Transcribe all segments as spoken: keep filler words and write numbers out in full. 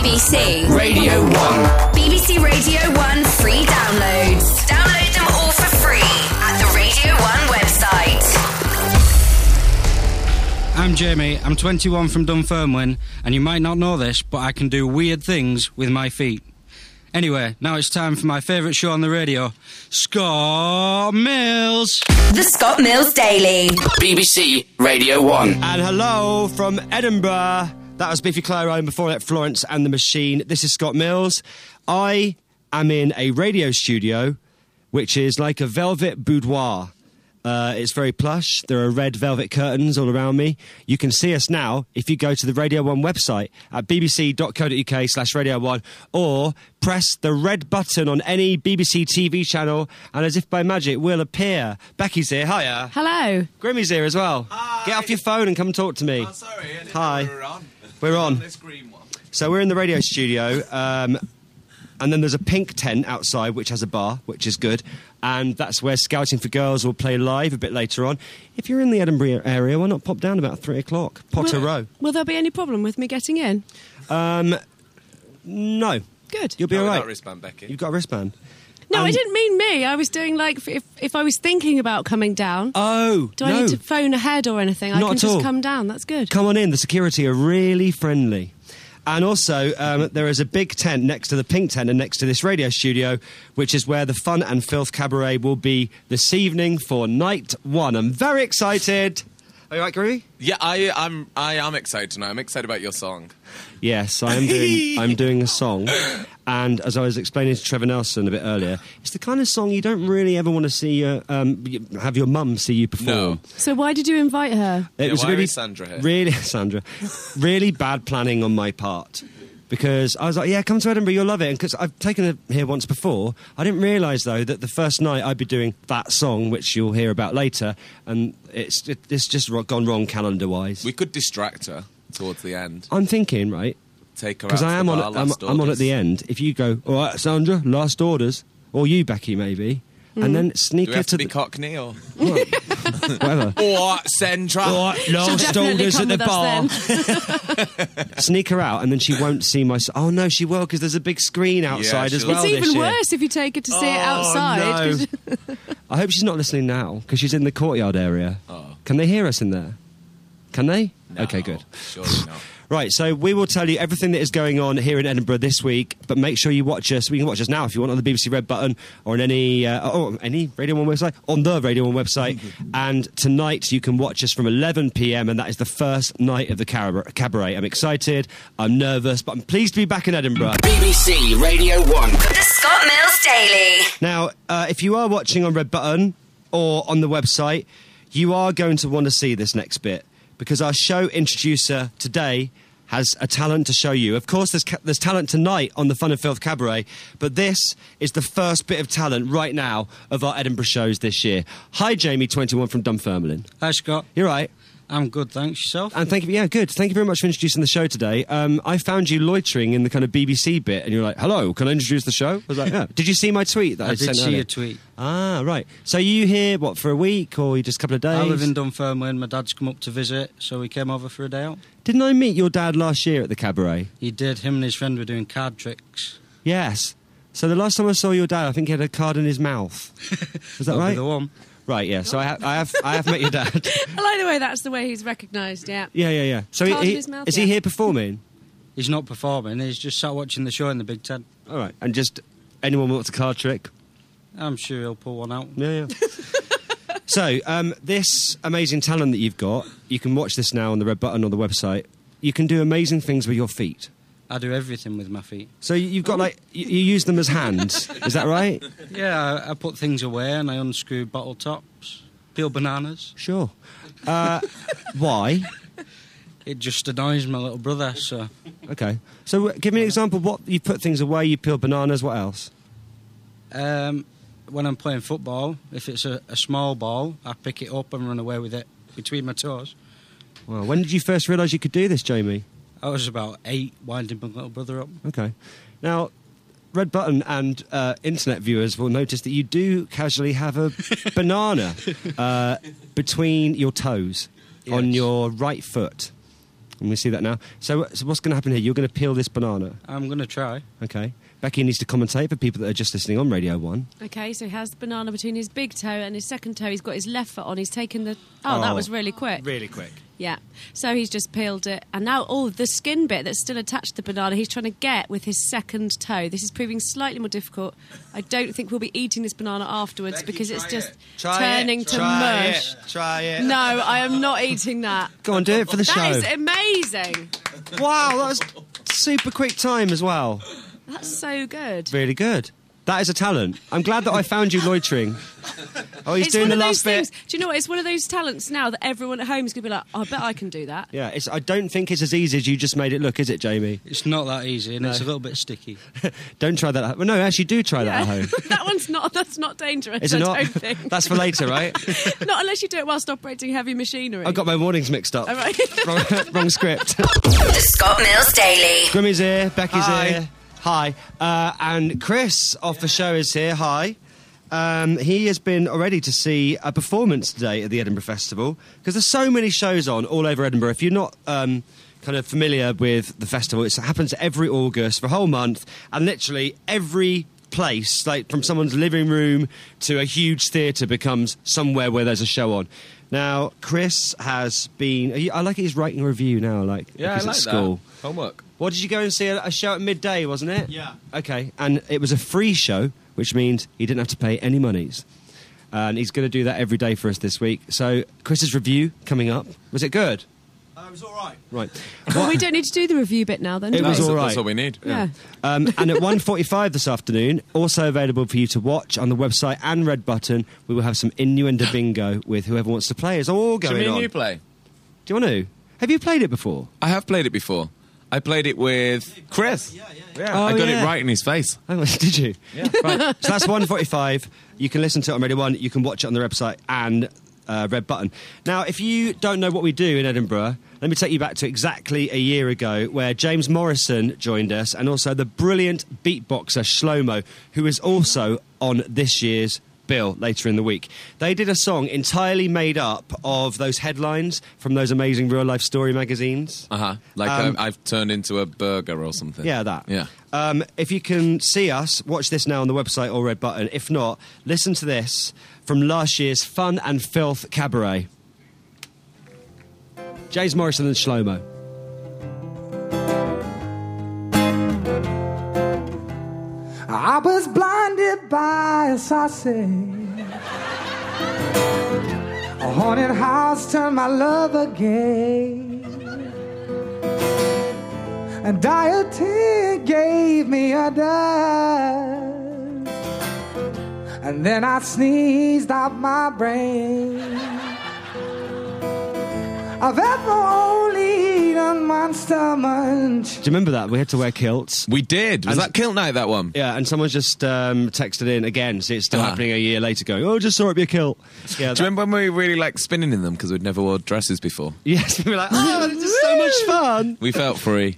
B B C Radio one. B B C Radio one free downloads. Download them all for free at the Radio one website. I'm Jamie, I'm twenty-one from Dunfermline, and you might not know this, but I can do weird things with my feet. Anyway, now it's time for my favourite show on the radio, Scott Mills. The Scott Mills Daily. B B C Radio one. And hello from Edinburgh. That was Biffy Clyro, and before that, Florence and the Machine. This is Scott Mills. I am in a radio studio, which is like a velvet boudoir. Uh, it's very plush. There are red velvet curtains all around me. You can see us now if you go to the Radio one website at bbc.co.uk slash Radio one, or press the red button on any B B C T V channel, and as if by magic, we'll appear. Becky's here. Hiya. Hello. Grimmy's here as well. Hi. Get off your phone and come talk to me. Oh, sorry. I didn't Hi. know we were on. We're on. This green one. So we're in the radio studio, um, and then there's a pink tent outside which has a bar, which is good, and that's where Scouting for Girls will play live a bit later on. If you're in the Edinburgh area, why not pop down about three o'clock? Potter will, Row. Will there be any problem with me getting in? Um, no. Good. You'll be No, all right. without wristband, Becky. You've got a wristband. No, Um, I didn't mean me. I was doing like if if I was thinking about coming down. Oh, do no. I need to phone ahead or anything? I Not can at just all. come down. That's good. Come on in. The security are really friendly. And also, um, there is a big tent next to the pink tent and next to this radio studio, which is where the Fun and Filth Cabaret will be this evening for night one. I'm very excited. Are you right, Gary? Yeah, I, I'm. I am excited tonight. I'm excited about your song. Yes, I am doing. I'm doing a song, and as I was explaining to Trevor Nelson a bit earlier, it's the kind of song you don't really ever want to see. Your, um, have your mum see you perform. No. So why did you invite her? It Yeah, was why really is Sandra here? Really, Sandra, really bad planning on my part. Because I was like, yeah, come to Edinburgh, you'll love it. And because I've taken it here once before, I didn't realise, though, that the first night I'd be doing that song, which you'll hear about later, and it's it, it's just ro- gone wrong calendar-wise. We could distract her towards the end. I'm thinking, right, Take her out because to I am the on, bar, I'm, last I'm on at orders. the end. If you go, all right, Sandra, last orders, or you, Becky, maybe, and then sneak Do we her have to to be the... Cockney or whatever. or Sandra? All right, She'll last definitely orders come at the with bar. us then. Sneak her out, and then she won't see my... s- Oh, no, she will, because there's a big screen outside as she'll- well It's this even year. worse if you take her to see it Oh, outside. no. I hope she's not listening now, because she's in the courtyard area. Oh. Can they hear us in there? Can they? No, Okay, good. Surely not. Right, so we will tell you everything that is going on here in Edinburgh this week, but make sure you watch us. We can watch us now if you want on the B B C Red button or on any uh, oh, any Radio one website, on the Radio one website. And tonight you can watch us from eleven p m, and that is the first night of the cab- cabaret. I'm excited, I'm nervous, but I'm pleased to be back in Edinburgh. B B C Radio one. The Scott Mills Daily. Now, uh, if you are watching on Red Button or on the website, you are going to want to see this next bit, because our show introducer today has a talent to show you. Of course, there's, ca- there's talent tonight on the Fun and Filth Cabaret, but this is the first bit of talent right now of our Edinburgh shows this year. Hi, Jamie, twenty-one from Dunfermline. Hi, Scott. You're right. I'm good, thanks. Yourself? And thank you, yeah, good. Thank you very much for introducing the show today. Um, I found you loitering in the kind of B B C bit, and you're like, hello, can I introduce the show? I was like, yeah. Did you see my tweet that I, I did sent see earlier? your tweet. Ah, right. So you here, what, for a week, or you just a couple of days? I live in Dunfermline. My dad's come up to visit, so we came over for a day out. Didn't I meet your dad last year at the cabaret? He did. Him and his friend were doing card tricks. Yes. So the last time I saw your dad, I think he had a card in his mouth. Is that That'll be right? the one. Right, yeah. So I have, I have, I have met your dad. I like the way that's the way he's recognised, yeah. Yeah, yeah, yeah. So Card he, in his mouth, is he yeah. here performing? He's not performing. He's just sat watching the show in the big tent. All right. And just anyone wants a card trick? I'm sure he'll pull one out. Yeah, yeah. So um, this amazing talent that you've got, you can watch this now on the Red Button on the website. You can do amazing things with your feet. I do everything with my feet. So you- you've got like you, you use them as hands. Is that right? Yeah, I, I put things away and I unscrew bottle tops, peel bananas. Sure. Uh, why? It just annoys my little brother, so... Okay. So uh, give me an example. What you put things away? You peel bananas. What else? Um, when I'm playing football, if it's a, a small ball, I pick it up and run away with it between my toes. Well, when did you first realise you could do this, Jamie? I was about eight, winding my little brother up. Okay. Now, Red Button and uh, internet viewers will notice that you do casually have a banana uh, between your toes on Yes. your right foot. And we see that now. So, so what's going to happen here? You're going to peel this banana. I'm going to try. Okay. Becky needs to commentate for people that are just listening on Radio one. Okay, so he has the banana between his big toe and his second toe. He's got his left foot on. He's taken the... Oh, Oh. that was really quick. Really quick. Yeah. So he's just peeled it. And now, oh, the skin bit that's still attached to the banana, he's trying to get with his second toe. This is proving slightly more difficult. I don't think we'll be eating this banana afterwards because it's just turning to mush. It. Try it. No, I am not eating that. Go on, do it for the show. That is amazing. Wow, that was super quick time as well. That's so good. Really good. That is a talent. I'm glad that I found you loitering. Oh, he's It's doing one the of last those bit. things. Do you know what? It's one of those talents now that everyone at home is going to be like, oh, I bet I can do that. Yeah, it's, I don't think it's as easy as you just made it look, is it, Jamie? It's not that easy, and No. it's a little bit sticky. Don't try that. At, well, no, actually, do try that at home. that one's not. That's not dangerous. Is it I not? don't think. That's for later, right? Not unless you do it whilst operating heavy machinery. I got my warnings mixed up. All right. wrong, wrong script. The Scott Mills Daily. Grimmy's here. Becky's Hi. here. Hi. Uh, and Chris off the show is here. Hi. Um, he has been already to see a performance today at the Edinburgh Festival because there's so many shows on all over Edinburgh. If you're not um, kind of familiar with the festival, it happens every August for a whole month, and literally every place, like from someone's living room to a huge theatre, becomes somewhere where there's a show on. Now, Chris has been... I like it, he's writing a review now, like, Yeah, if he's I like at school. that. Homework. What did you go and see? A, a show at midday, wasn't it? Yeah. Okay, and it was a free show, which means he didn't have to pay any monies. And he's going to do that every day for us this week. So, Chris's review coming up. Was it good? Uh, it was all right. Right. Well, we don't need to do the review bit now, then. It do was we? all That's, right. that's all we need. Yeah. Um, and at one forty-five this afternoon, also available for you to watch on the website and Red Button, we will have some innuendo bingo with whoever wants to play. It's all Should going me and on. you play? Do you want to? Have you played it before? I have played it before. I played it with Chris. Yeah, yeah. Oh, I got yeah. it right in his face. Oh, did you? Yeah. Right. So that's one forty-five. You can listen to it on Radio one. You can watch it on the website and uh, Red Button. Now, if you don't know what we do in Edinburgh, let me take you back to exactly a year ago where James Morrison joined us and also the brilliant beatboxer Shlomo, who is also on this year's bill later in the week. They did a song entirely made up of those headlines from those amazing real-life story magazines. Uh huh. Like Um, I, I've turned into a burger or something. Yeah, that. Yeah. Um, if you can see us, watch this now on the website or Red Button. If not, listen to this from last year's Fun and Filth Cabaret. James Morrison and Shlomo. I was blinded by a sausage. A haunted house turned my love again. A deity gave me a dime. And then I sneezed out my brain. I've ever only eaten monster munch. Do you remember that? We had to wear kilts. We did. Was And- that Kilt Night, that one? Yeah, and someone just um, texted in again, so it's still Ah. happening a year later, going, oh, just saw it be a kilt. Yeah, Do you remember when we really liked spinning in them because we'd never wore dresses before? yes, we were like, oh, this is so much fun. We felt free.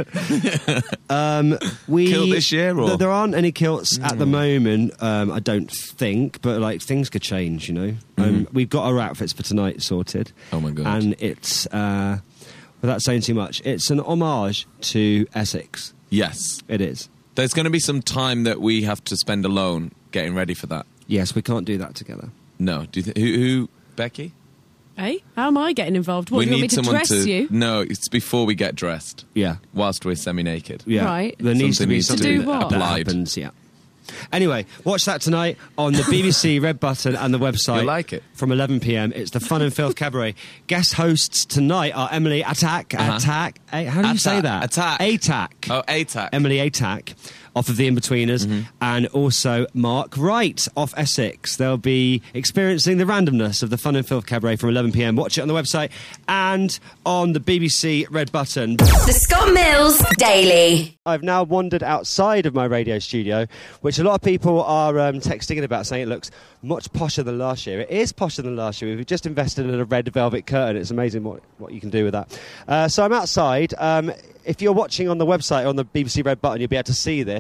We, Kilt this year, or? Th- There aren't any kilts at the moment, um, I don't think, but like things could change, you know. Um, we've got our outfits for tonight sorted. Oh, my God. And it's, uh, without saying too much, it's an homage to Essex. Yes. It is. There's going to be some time that we have to spend alone getting ready for that. Yes, we can't do that together. No. Do you th- who, who? Becky? Hey, how am I getting involved? What, we you want need me to someone dress to. you? No, it's before we get dressed. Yeah. Whilst we're semi-naked. Yeah. Right. There needs Something to be needs to something do what? that applied. happens, yeah. Anyway, watch that tonight on the B B C Red Button and the website. You'll like it. From eleven p.m. It's the Fun and Filth Cabaret. Guest hosts tonight are Emily Attack. Uh-huh. Attack. A- how do you say that? Attack. Attack. Oh, A T A C. Emily Attack off of The In-Betweeners, Mm-hmm. and also Mark Wright off Essex. They'll be experiencing the randomness of the Fun and Filth Cabaret from eleven p.m. Watch it on the website and on the B B C Red Button. The Scott Mills Daily. I've now wandered outside of my radio studio, which a lot of people are um, texting in about, saying it looks much posher than last year. It is posher than last year. We've just invested in a red velvet curtain. It's amazing what, what you can do with that. Uh, so I'm outside. Um, if you're watching on the website or on the B B C Red Button, you'll be able to see this.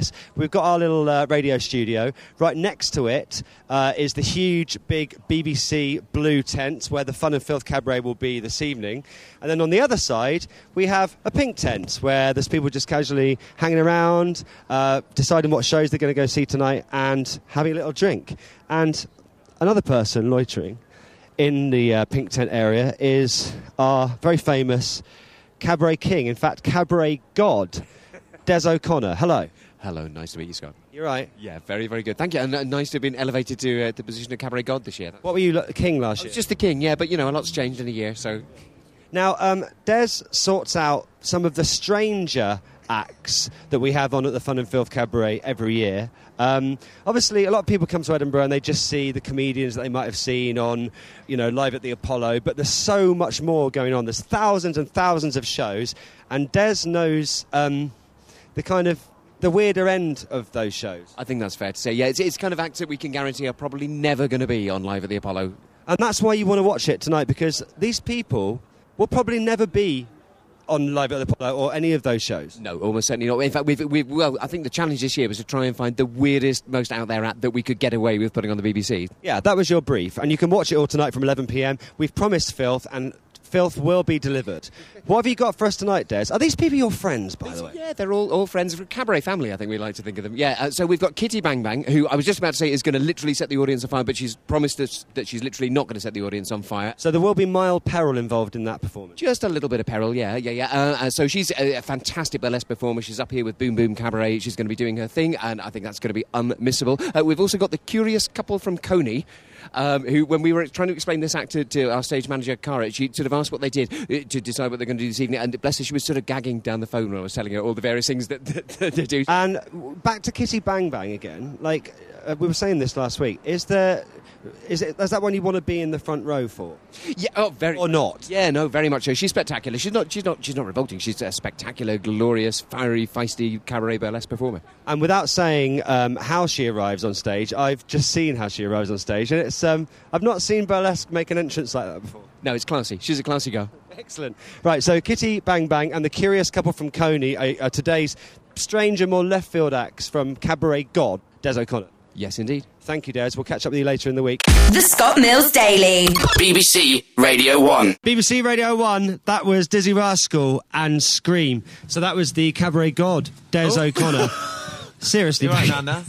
this. We've got our little uh, radio studio. Right next to it uh, is the huge, big B B C blue tent where the Fun and Filth Cabaret will be this evening. And then on the other side, we have a pink tent where there's people just casually hanging around, uh, deciding what shows they're going to go see tonight and having a little drink. And another person loitering in the uh, pink tent area is our very famous cabaret king, in fact, cabaret god, Des O'Connor. Hello. Hello, nice to meet you, Scott. You're right. Yeah, very, very good. Thank you. And uh, nice to have been elevated to uh, the position of cabaret god this year. What were you, lo- king last I year? was just the king, yeah, but, you know, a lot's changed in a year, so... Now, um, Des sorts out some of the stranger acts that we have on at the Fun and Filth Cabaret every year. Um, obviously, a lot of people come to Edinburgh and they just see the comedians that they might have seen on, you know, Live at the Apollo, but there's so much more going on. There's thousands and thousands of shows, and Des knows um, the kind of the weirder end of those shows. I think that's fair to say. Yeah, it's, it's kind of acts that we can guarantee are probably never going to be on Live at the Apollo. And that's why you want to watch it tonight, because these people will probably never be on Live at the Apollo or any of those shows. No, almost certainly not. In fact, we've, we've, well, I think the challenge this year was to try and find the weirdest, most out there act that we could get away with putting on the B B C. Yeah, that was your brief, and you can watch it all tonight from eleven p.m. We've promised filth, and filth will be delivered. What have you got for us tonight, Des? Are these people your friends, by the way? Yeah, they're all, all friends of a cabaret family, I think we like to think of them. Yeah, uh, so we've got Kitty Bang Bang, who I was just about to say is going to literally set the audience on fire, but she's promised us that she's literally not going to set the audience on fire. So there will be mild peril involved in that performance? Just a little bit of peril, yeah, yeah, yeah. Uh, uh, so she's a, a fantastic burlesque performer. She's up here with Boom Boom Cabaret. She's going to be doing her thing, and I think that's going to be unmissable. Uh, we've also got the curious couple from Coney, Um, who, when we were trying to explain this act to, to our stage manager, Cara, she sort of asked what they did uh, to decide what they're going to do this evening, and bless her, she was sort of gagging down the phone when I was telling her all the various things that, that, that they do. And back to Kitty Bang Bang again, like, uh, we were saying this last week, is there... Is, it, is that one you want to be in the front row for? Yeah, oh, very. Or not? Yeah, no, very much so. She's spectacular. She's not. She's not. She's not revolting. She's a spectacular, glorious, fiery, feisty cabaret burlesque performer. And without saying um, how she arrives on stage, I've just seen how she arrives on stage, and it's um, I've not seen burlesque make an entrance like that before. No, it's classy. She's a classy girl. Excellent. Right, so Kitty Bang Bang and the curious couple from Coney are, are today's stranger, more left field acts from cabaret god Des O'Connor. Yes, indeed. Thank you, Des. We'll catch up with you later in the week. The Scott Mills Daily. B B C Radio one. B B C Radio one, that was Dizzy Rascal and Scream. So that was the cabaret god, Des Oh. O'Connor. Seriously, You're right, Becky. Nana.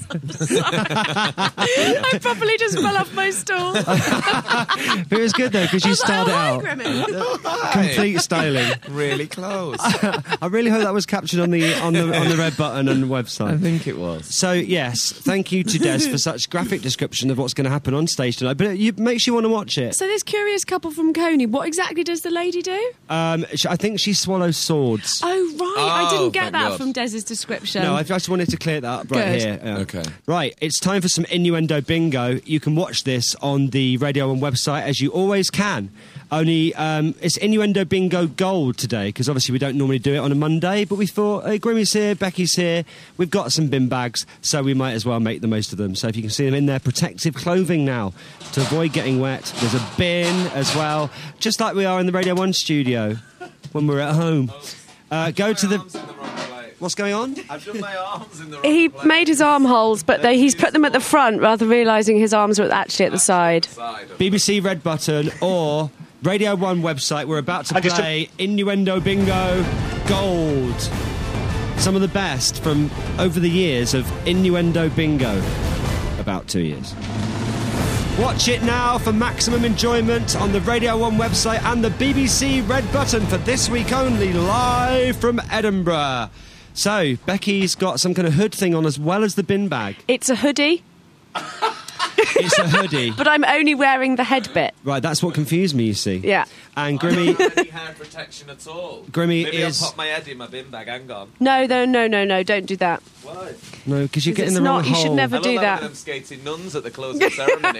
I probably just fell off my stool. But it was good, though, because you I was like, started oh, hi, out. Grimmy. Complete styling. Really close. I really hope that was captured on the on the on the red button and the website. I think it was. So yes, thank you to Des for such graphic description of what's going to happen on stage tonight. But it makes you want to watch it. So this curious couple from Coney, what exactly does the lady do? Um, sh- I think she swallows swords. Oh, right. I Oh, didn't get thank that God. from Des's description. No, I just wanted to clear that up right Good. here. Yeah. Okay. Right, it's time for some innuendo bingo. You can watch this on the Radio one website, as you always can. Only um, it's innuendo bingo gold today, because obviously we don't normally do it on a Monday, but we thought, hey, Grimmy's here, Becky's here, we've got some bin bags, so we might as well make the most of them. So if you can see them in their protective clothing now, to avoid getting wet, there's a bin as well, just like we are in the Radio one studio when we're at home. Uh, go to the... What's going on? I've done my arms in the wrong He place. made his armholes, but they, he's put them at the front rather than realising his arms are actually at the side. Side of- B B C Red Button or Radio one website. We're about to play Innuendo Bingo Gold. Some of the best from over the years of Innuendo Bingo. About two years. Watch it now for maximum enjoyment on the Radio one website and the B B C Red Button for this week only, live from Edinburgh. So, Becky's got some kind of hood thing on as well as the bin bag. It's a hoodie, It's a hoodie. but I'm only wearing the head bit. Right, that's what confused me, you see. Yeah. And Grimmy... Any hair protection at all? Grimmy Maybe is- I'll pop my head in my bin bag. Hang on. No, no, no, no, no, don't do that. Why? No, because you're 'Cause getting it's the wrong not- you should hole. never I do love that. having them skating nuns at the closing ceremony.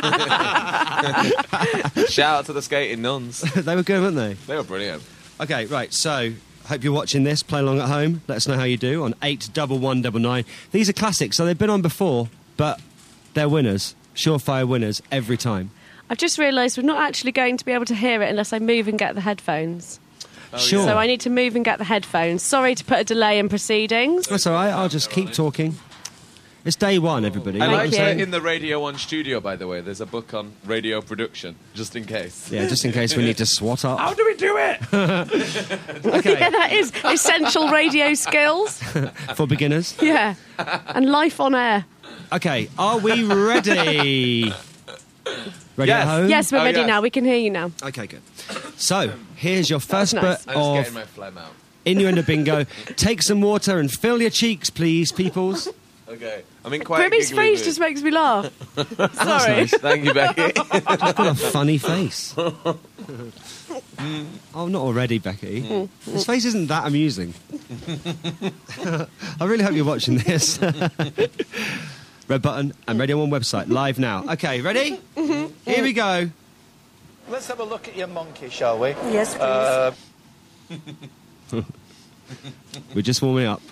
Shout out to the skating nuns. They were good, weren't they? They were brilliant. Okay, right, so... Hope you're watching this. Play along at home. Let us know how you do on eight one one nine nine. These are classics, so they've been on before, but they're winners. Surefire winners every time. I've just realised we're not actually going to be able to hear it unless I move and get the headphones. Sure. So I need to move and get the headphones. Sorry to put a delay in proceedings. That's all right. I'll just keep talking. It's day one, everybody. I You know what like I'm that saying? in the Radio one studio, by the way. There's a book on radio production, just in case. Yeah, just in case we need to swat up. How do we do it? Okay. Yeah, that is essential radio skills. For beginners. Yeah. And life on air. Okay, are we ready? Ready Yes. at home? Yes, we're Oh, ready yes. now. We can hear you now. Okay, good. So, here's your first nice. bit I'm just getting of my phlegm out. Innuendo Bingo. Take some water and fill your cheeks, please, peoples. Okay. I'm in quite a Grimmy's giggly face mood. just makes me laugh. Sorry. nice. Thank you, Becky. You've got a funny face. Oh, not already, Becky. This face isn't that amusing. I really hope you're watching this. Red button and Radio one website, live now. Okay, ready? Here we go. Let's have a look at your monkey, shall we? Yes, please. Uh, We're just warming up.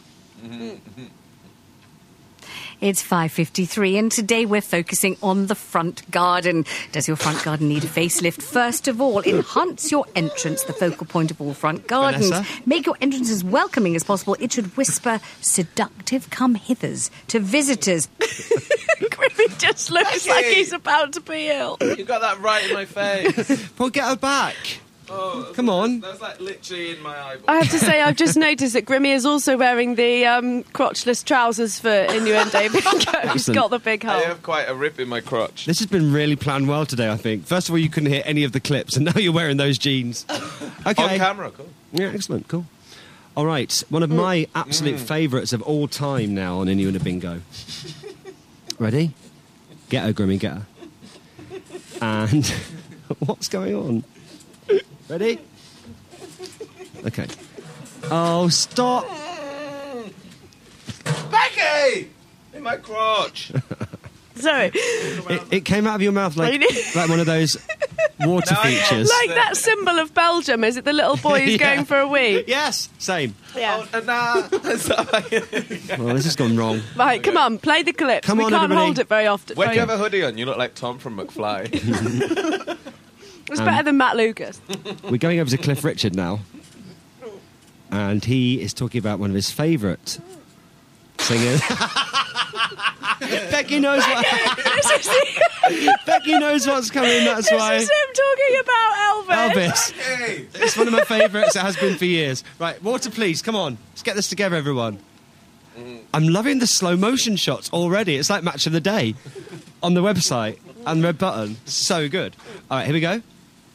It's five fifty-three, and today we're focusing on the front garden. Does your front garden need a facelift? First of all, enhance your entrance, the focal point of all front gardens. Vanessa? Make your entrance as welcoming as possible. It should whisper seductive come-hithers to visitors. Grimmy just looks Becky! like he's about to be ill. You got that right in my face. Well, get her back. Oh, Come on. That's like literally in my eyeball. I have to say, I've just noticed that Grimmy is also wearing the um, crotchless trousers for Innuendo Bingo. He's Excellent. got the big I hole. have quite a rip in my crotch. This has been really planned well today, I think. First of all, you couldn't hear any of the clips, and now you're wearing those jeans. Okay. On camera, cool. Yeah, excellent, cool. All right, one of my absolute favourites of all time now on Innuendo Bingo. Ready? Get her, Grimmy, get her. And what's going on? Ready? Okay. Oh, stop! Becky! In my crotch. Sorry. It, it came out of your mouth like, Really? like one of those water Now I know. features. Like that symbol of Belgium. Is it the little boy who's Yeah. going for a wee? Yes, same. Yeah. Oh, nah. Well, this has gone wrong. Right, come on, play the clip. Come we on, can't everybody. hold it very often. When very you have a hoodie on, you look like Tom from McFly. It's better than Matt Lucas. We're going over to Cliff Richard now. And he is talking about one of his favourite singers. Becky knows what. This is, the, Becky knows what's coming. That's this why. is him talking about Elvis. Elvis. Hey! It's one of my favourites. It has been for years. Right, water, please. Come on. Let's get this together, everyone. I'm loving the slow motion shots already. It's like Match of the Day on the website and Red Button. So good. All right, here we go.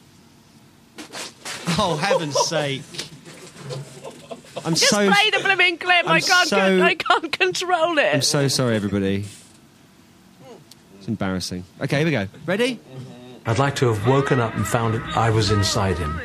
Oh, heaven's sake. I'm Just so play the blooming clip. I I'm can't. so- con- I can't control it. I'm so sorry, everybody. It's embarrassing. Okay, here we go. Ready? I'd like to have woken up and found that I was inside him.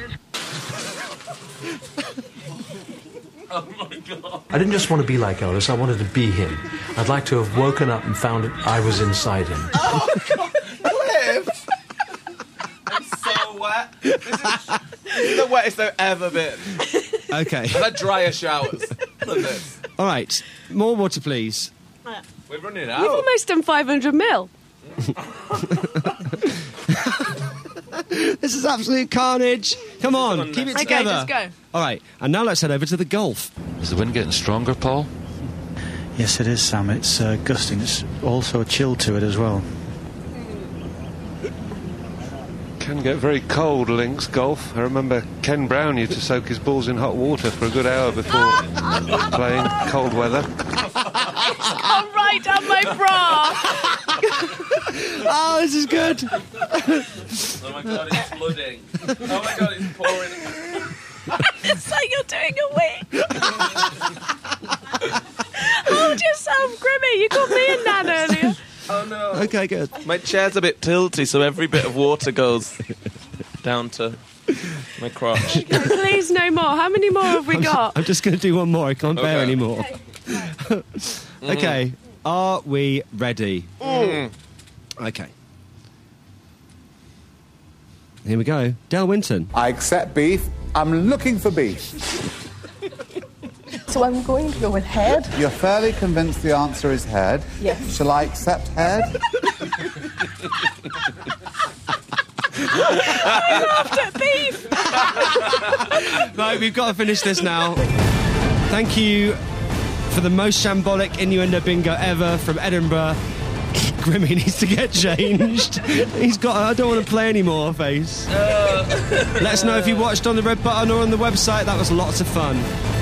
Oh my god. I didn't just want to be like Elvis, I wanted to be him. I'd like to have woken up and found that I was inside him. Oh god. Cliff! I'm so wet. This is, this is the wettest I've ever been. Okay. I've had drier showers than this. All right. More water, please. We're running You've out. almost done five hundred mil. This is absolute carnage. Come on, keep it Okay, together. just go. All right, and now let's head over to the Gulf. Is the wind getting stronger, Paul? Yes, it is, Sam. It's uh, gusting. It's also a chill to it as well. Can get very cold, links golf. I remember Ken Brown used to soak his balls in hot water for a good hour before playing cold weather. Gone right down my bra. Oh, this is good. Oh my god, it's flooding. Oh my god, it's pouring. It's like you're doing a wee. Hold yourself, Grimmy. You called me a nan earlier. Oh no. Okay, good. My chair's a bit tilty, so every bit of water goes down to my crotch. Please, no more. How many more have we got? I'm just going to do one more. I can't bear Okay. anymore. Okay, are we ready? Mm. Okay. Here we go. Del Winton. I accept beef. I'm looking for beef. So I'm going to go with head. You're fairly convinced the answer is head. Yes. Shall I accept head? laughed at beef. Right, we've got to finish this now. Thank you for the most shambolic innuendo bingo ever from Edinburgh. Grimmy needs to get changed. He's got a, I don't want to play anymore face. Let us know if you watched on the red button or on the website. That was lots of fun.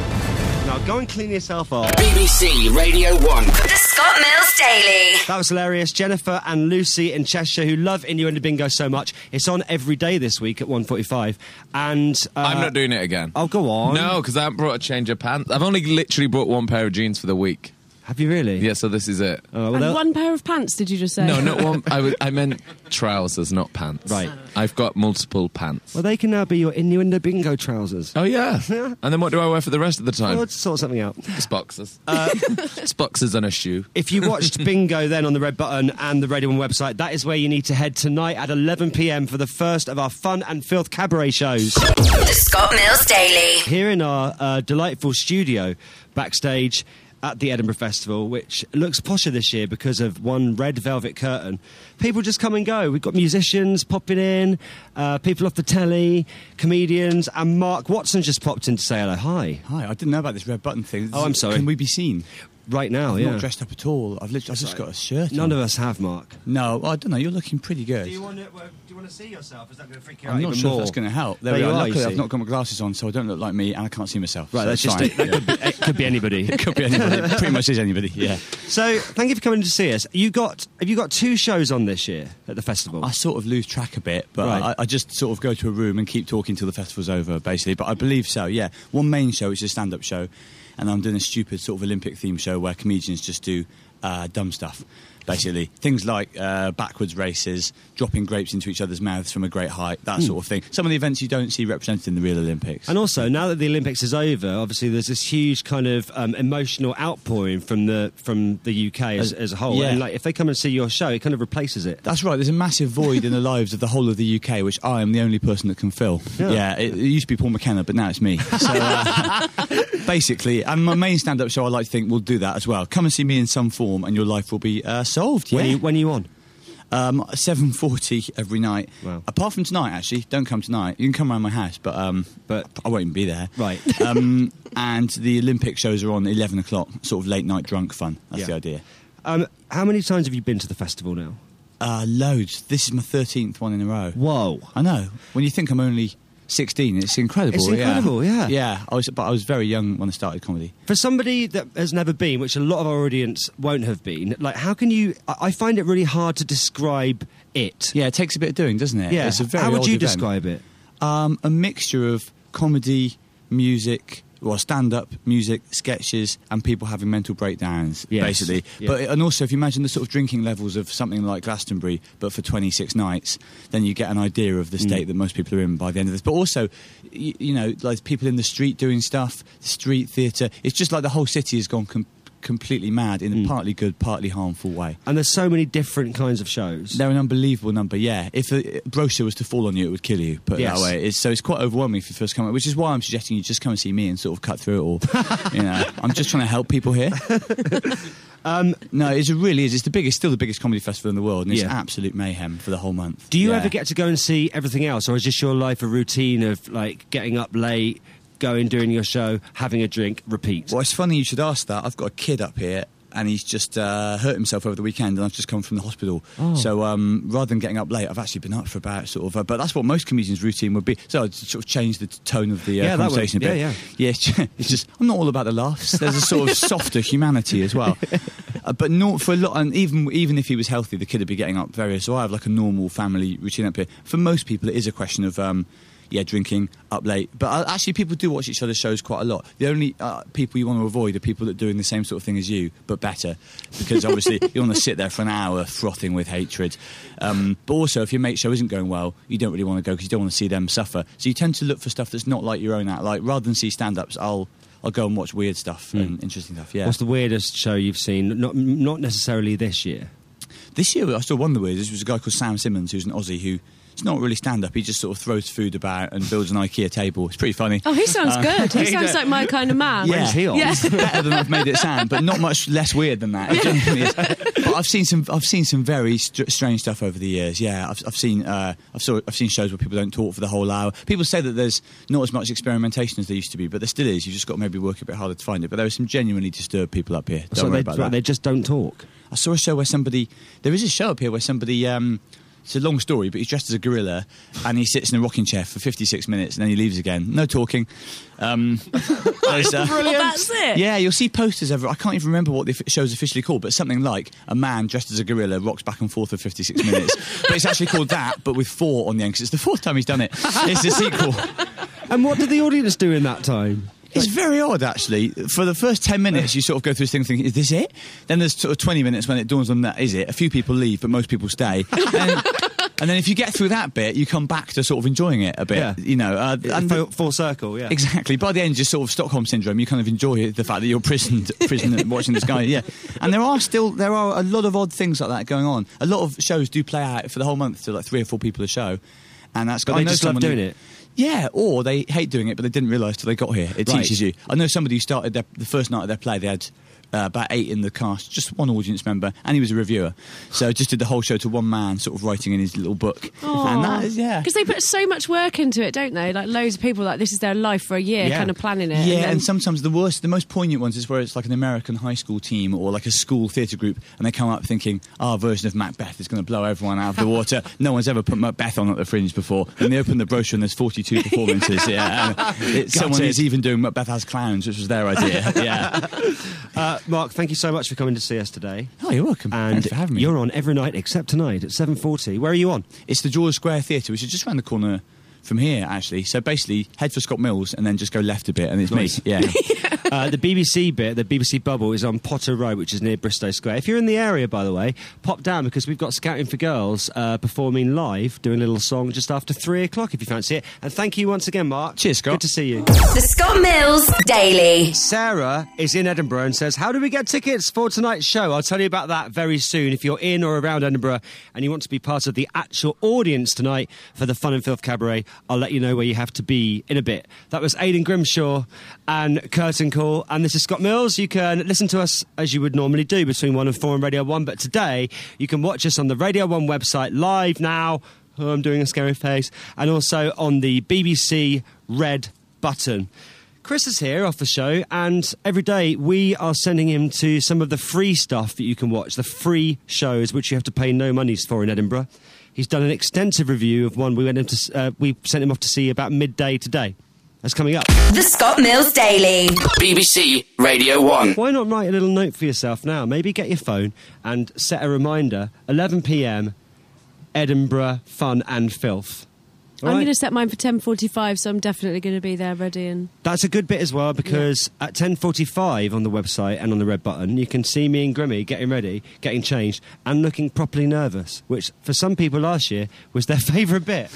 Now go and clean yourself off. B B C Radio one. The Scott Mills Daily. That was hilarious. Jennifer and Lucy in Cheshire, who love Innuendo Bingo so much. It's on every day this week at one forty-five. And uh, I'm not doing it again. Oh, go on. No, because I haven't brought a change of pants. I've only literally brought one pair of jeans for the week. Have you really? Yeah, so this is it. Oh, And one pair of pants, did you just say? No, not one. I, w- I meant trousers, not pants. Right. I've got multiple pants. Well, they can now be your Innuendo Bingo trousers. Oh, yeah. Yeah. And then what do I wear for the rest of the time? Well, let's sort something out. It's boxers. Uh, it's boxers and a shoe. If you watched Bingo then on the red button and the Radio one website, that is where you need to head tonight at eleven p.m. for the first of our Fun and Filth cabaret shows. The Scott Mills Daily. Here in our uh, delightful studio backstage at the Edinburgh Festival, which looks posher this year because of one red velvet curtain. People just come and go. We've got musicians popping in, uh, people off the telly, comedians, and Mark Watson just popped in to say hello. Hi. Hi, I didn't know about this red button thing. Oh, I'm sorry. Can we be seen? Right now, I'm yeah. not dressed up at all. I've literally I've just got a shirt None on. of us have, Mark. No, I don't know. You're looking pretty good. Do you want to, uh, do you want to see yourself? Is that going to freak you out I'm not even sure more? if that's going to help. There, There we you are. are, Luckily, you I've see. not got my glasses on, so I don't look like me, and I can't see myself. Right, so that's it's just fine. it. That could be, it could be anybody. It could be anybody. It pretty much is anybody. Yeah. So, thank you for coming to see us. You got have you got two shows on this year at the festival? I sort of lose track a bit, but Right. I, I just sort of go to a room and keep talking till the festival's over, basically. But I believe so, yeah. One main show, which is a stand-up show, and I'm doing a stupid sort of Olympic-themed show where comedians just do uh, dumb stuff, basically. Things like uh, backwards races, dropping grapes into each other's mouths from a great height, that sort of thing. Some of the events you don't see represented in the real Olympics. And also, now that the Olympics is over, obviously there's this huge kind of um, emotional outpouring from the from the U K as, as a whole. Yeah. And like, if they come and see your show, it kind of replaces it. That's right. There's a massive void in the lives of the whole of the U K, which I am the only person that can fill. Yeah. Yeah, it, it used to be Paul McKenna, but now it's me. So, uh, basically, and my main stand-up show, I like to think, will do that as well. Come and see me in some form, and your life will be uh, solved. When, yeah. are you, when are you on? Um, seven forty every night. Wow. Apart from tonight, actually. Don't come tonight. You can come around my house, but um, But- I won't even be there. Right. um, and the Olympic shows are on eleven o'clock, sort of late-night drunk fun. That's Yeah. the idea. Um, how many times have you been to the festival now? Uh, loads. This is my thirteenth one in a row. Whoa. I know. When you think I'm only sixteen, it's incredible. It's incredible, yeah. Yeah, I was, but I was very young when I started comedy. For somebody that has never been, which a lot of our audience won't have been, like, how can you... I I find it really hard to describe it. Yeah, it takes a bit of doing, doesn't it? Yeah. It's a very how would odd you event. describe it? Um, a mixture of comedy, music, well, stand-up, music, sketches, and people having mental breakdowns, Yes. basically. Yeah. But and also, if you imagine the sort of drinking levels of something like Glastonbury, but for twenty-six nights, then you get an idea of the state Mm. that most people are in by the end of this. But also, you, you know, like people in the street doing stuff, street theatre. It's just like the whole city has gone com- completely mad in a Mm. partly good, partly harmful way. And there's so many different kinds of shows. They're an unbelievable number, yeah. If a brochure was to fall on you, it would kill you, put it Yes. that way. It's, so it's quite overwhelming if you first come, which is why I'm suggesting you just come and see me and sort of cut through it all. You know, I'm just trying to help people here. um, no, it's, it really is. It's the biggest, still the biggest comedy festival in the world, and it's Yeah. absolute mayhem for the whole month. Do you Yeah. ever get to go and see everything else, or is just your life a routine of, like, getting up late, going, doing your show, having a drink, repeat? Well, it's funny you should ask that. I've got a kid up here, and he's just uh, hurt himself over the weekend, and I've just come from the hospital. Oh. So um, rather than getting up late, I've actually been up for about sort of... Uh, but that's what most comedians' routine would be. So I'd sort of change the t- tone of the uh, Yeah, that would- conversation a bit. yeah, yeah. Yeah, it's ju- it's just... I'm not all about the laughs. There's a sort of softer humanity as well. Uh, but not for a lot... And even, even if he was healthy, the kid would be getting up very... So I have like a normal family routine up here. For most people, it is a question of... Um, yeah, drinking, up late. But uh, actually, people do watch each other's shows quite a lot. The only uh, people you want to avoid are people that are doing the same sort of thing as you, but better. Because obviously, you want to sit there for an hour frothing with hatred. Um, but also, if your mate's show isn't going well, you don't really want to go because you don't want to see them suffer. So you tend to look for stuff that's not like your own act. Like, rather than see stand-ups, I'll... I'll go and watch weird stuff and interesting stuff, yeah. What's the weirdest show you've seen? Not not necessarily this year. This year, I saw one of the weirdest. There was a guy called Sam Simmons, who's an Aussie who It's not really stand-up. He just sort of throws food about and builds an IKEA table. It's pretty funny. Oh, he sounds Uh, good. He sounds like my kind of man. Yeah, he on? Yeah. better than I've made it sound, but not much less weird than that. It genuinely is. But I've seen some. I've seen some very str- strange stuff over the years. Yeah, I've, I've seen. Uh, I've saw. I've seen shows where people don't talk for the whole hour. People say that there's not as much experimentation as there used to be, but there still is. You just got to maybe work a bit harder to find it. But there are some genuinely disturbed people up here. Don't So worry they, about that. they just don't talk. I saw a show where somebody. There is a show up here where somebody. Um, it's a long story, but he's dressed as a gorilla and he sits in a rocking chair for fifty-six minutes and then he leaves again. No talking. Um, there's, uh, Well, that's it. Yeah, you'll see posters ever. I can't even remember what the f- show's officially called, but something like a man dressed as a gorilla rocks back and forth for fifty-six minutes. But it's actually called that, but with four on the end, because it's the fourth time he's done it. It's a sequel. And what did the audience do in that time? It's very odd, actually. For the first ten minutes, you sort of go through this thing thinking, is this it? Then there's sort of twenty minutes when it dawns on that is it. A few people leave, but most people stay. And, and then if you get through that bit, you come back to sort of enjoying it a bit. Yeah. You know, uh, and full, full circle, yeah. Exactly. By the end, just sort of Stockholm syndrome. You kind of enjoy the fact that you're prisoned, prisoned watching this guy. Yeah. And there are still there are a lot of odd things like that going on. A lot of shows do play out for the whole month to like three or four people a show, and that's. But I they know just love someone doing who- it. Yeah, or they hate doing it, but they didn't realise till they got here. It Right. teaches you. I know somebody who started their, the first night of their play. They had uh, about eight in the cast, just one audience member, and he was a reviewer. So just did the whole show to one man, sort of writing in his little book. And that is, yeah. Because they put so much work into it, don't they? Like loads of people, like this is their life for a year, Yeah. kind of planning it. Yeah, and, then- and sometimes the worst, the most poignant ones is where it's like an American high school team or like a school theatre group, and they come up thinking, our version of Macbeth is going to blow everyone out of the water. No one's ever put Macbeth on at the Fringe before. And they open the brochure and there's forty-two performances. Yeah, and it, someone Gutted. is even doing Macbeth as clowns, which was their idea. Yeah. Uh, Mark, thank you so much for coming to see us today. Oh, you're welcome. And Thanks for having me. you're on every night except tonight at seven forty. Where are you on? It's the George Square Theatre, which is just around the corner from here, actually. So basically, head for Scott Mills and then just go left a bit, and it's Nice. me. Yeah. Uh, the B B C bit, the B B C bubble, is on Potter Road, which is near Bristow Square. If you're in the area, by the way, pop down because we've got Scouting for Girls uh, performing live, doing a little song just after three o'clock if you fancy it. And thank you once again, Mark. Cheers, Scott. Good to see you. The Scott Mills Daily. Sarah is in Edinburgh and says, how do we get tickets for tonight's show? I'll tell you about that very soon. If you're in or around Edinburgh and you want to be part of the actual audience tonight for the Fun and Filth Cabaret, I'll let you know where you have to be in a bit. That was Aidan Grimshaw and Curtain Call, and this is Scott Mills. You can listen to us as you would normally do between one and four on Radio one, but today you can watch us on the Radio one website live now. Oh, I'm doing a scary face. And also on the B B C Red button. Chris is here off the show, and every day we are sending him to some of the free stuff that you can watch, the free shows which you have to pay no monies for in Edinburgh. He's done an extensive review of one we went him to, uh, we sent him off to see about midday today. That's coming up. The Scott Mills Daily. B B C Radio one. Why not write a little note for yourself now? Maybe get your phone and set a reminder, eleven p.m, Edinburgh Fun and Filth. All I'm right? going to set mine for ten forty-five, so I'm definitely going to be there ready. And That's a good bit as well, because at ten forty-five on the website and on the red button, you can see me and Grimmy getting ready, getting changed, and looking properly nervous, which for some people last year was their favourite bit.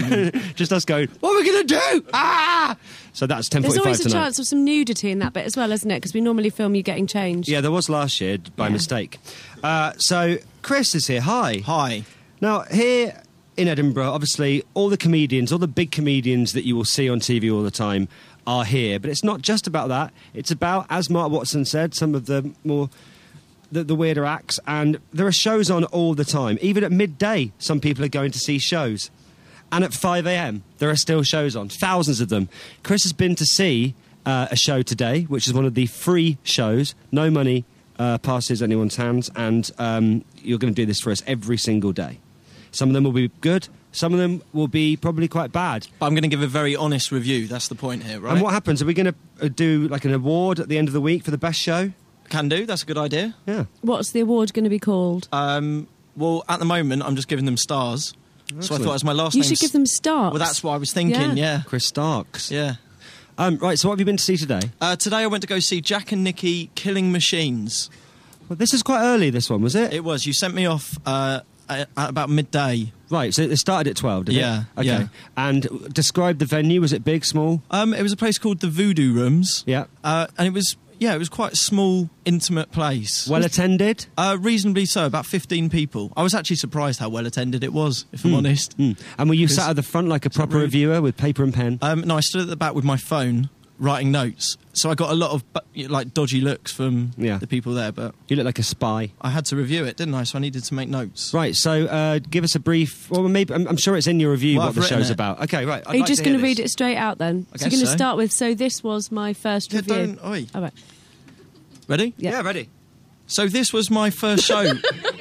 Just us going, what are we going to do? Ah! So that's ten there's forty-five always a tonight. chance of some nudity in that bit as well, isn't it? Because we normally film you getting changed. Yeah, there was last year by mistake. Uh, so Chris is here. Hi. Hi. Now, here in Edinburgh, obviously, all the comedians, all the big comedians that you will see on T V all the time are here. But it's not just about that. It's about, as Mark Watson said, some of the more... The, the weirder acts. And there are shows on all the time. Even at midday, some people are going to see shows. And at five a.m, there are still shows on. Thousands of them. Chris has been to see uh, a show today, which is one of the free shows. No money uh, passes anyone's hands. And um, you're going to do this for us every single day. Some of them will be good. Some of them will be probably quite bad. But I'm going to give a very honest review. That's the point here, right? And what happens? Are we going to do like an award at the end of the week for the best show? Can do. That's a good idea. Yeah. What's the award going to be called? Um, well, at the moment, I'm just giving them stars. So I Excellent. thought as my last You name... should give them stars. Well, that's what I was thinking, yeah. Chris Starks. Yeah. Um, right, so what have you been to see today? Uh, today I went to go see Jack and Nicky Killing Machines. Well, this is quite early, this one, was it? It was. You sent me off uh, at, at about midday. Right, so it started at twelve, did Yeah, it? Okay. yeah. And describe the venue. Was it big, small? Um, it was a place called the Voodoo Rooms. Yeah. Uh, and it was... yeah, it was quite a small, intimate place. Well attended? Uh, reasonably so, about fifteen people. I was actually surprised how well attended it was, if I'm Mm. honest. Mm. And were you Because- sat at the front like a proper rude. reviewer with paper and pen? Um, no, I stood at the back with my phone writing notes, so I got a lot of bu- like dodgy looks from Yeah. the people there. But You look like a spy. I had to review it, didn't I? So I needed to make notes. Right, so uh, give us a brief. Well, maybe I'm, I'm sure it's in your review Well, what I've the written show's it. about. Okay, right. I'd Are you like just to hear going to read this. it straight out then? I so you're guess going to so. start with, so this was my first Yeah, review. don't. Oi. All right. Ready? Yeah. Yeah, ready. So this was my first show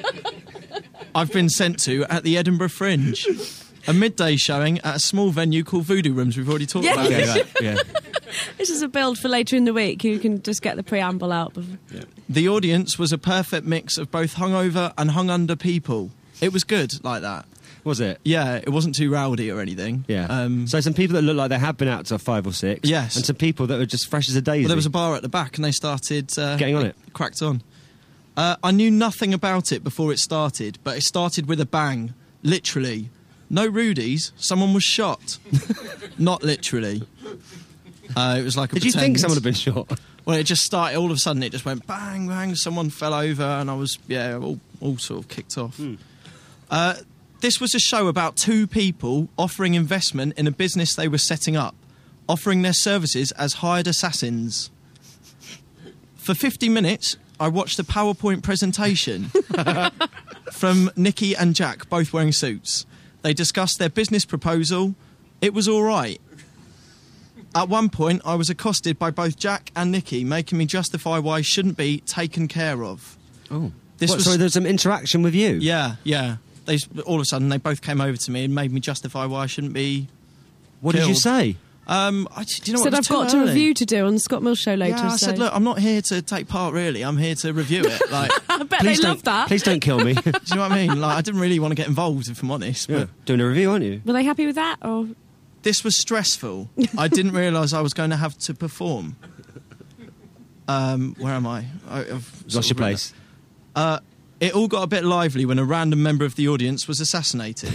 I've been sent to at the Edinburgh Fringe. A midday showing at a small venue called Voodoo Rooms. We've already talked Yeah. about Okay, this. right. Yeah. This is a build for later in the week. You can just get the preamble out. Before. The audience was a perfect mix of both hungover and hung under people. It was good like that. Was it? Yeah, it wasn't too rowdy or anything. Yeah. Um, so some people that look like they have been out to five or six. Yes. And some people that are just fresh as a daisy. well, there was a bar at the back and they started... Uh, Getting on it. Cracked on. Uh, I knew nothing about it before it started, but it started with a bang. Literally. No rudies. Someone was shot. Not literally. Uh, it was like a Did you think pretend. someone had been shot? Well, it just started. All of a sudden, it just went bang, bang. Someone fell over, and I was, yeah, all, all sort of kicked off. Hmm. Uh, this was a show about two people offering investment in a business they were setting up, offering their services as hired assassins. For fifty minutes, I watched a PowerPoint presentation from Nikki and Jack, both wearing suits. They discussed their business proposal. It was all right. At one point, I was accosted by both Jack and Nikki, making me justify why I shouldn't be taken care of. Oh. This What, was so there's some interaction with you? yeah, yeah. They all of a sudden they both came over to me and made me justify why I shouldn't be. What did you killed. say? Um, I, do you know Said what? It I've was too got a early. review to do on the Scott Mill show later. Yeah, I so. said, look, I'm not here to take part. Really, I'm here to review it. Like, I bet Please they don't, love that. Please don't kill me. do you know what I mean? Like, I didn't really want to get involved, if I'm honest. Yeah. But Doing a review, aren't you? Were they happy with that? Or this was stressful. I didn't realise I was going to have to perform. Um, where am I? I I've sort Lost your of written place. it. Uh, it all got a bit lively when a random member of the audience was assassinated.